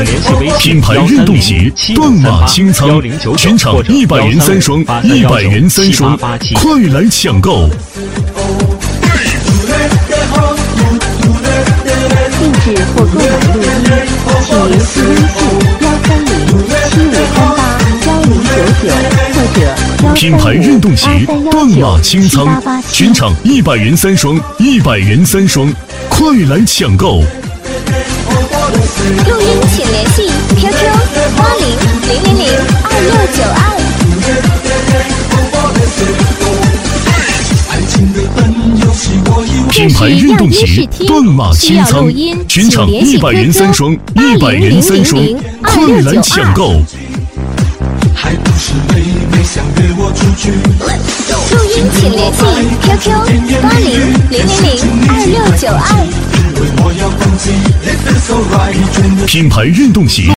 品牌运动鞋，断码清仓，全场100元3双，100元3双，快来抢购！ 定制或购买录音，请联系微信13075381099或者品牌运动鞋，断码清仓，全场100元3双，100元3双，快来抢购！ 录音请联系 QQ8000026992。 品牌运动鞋，断码清仓，全场100元3双，100元3双，快来抢购！ 录音请联系 QQ8000026992。 品牌运动鞋。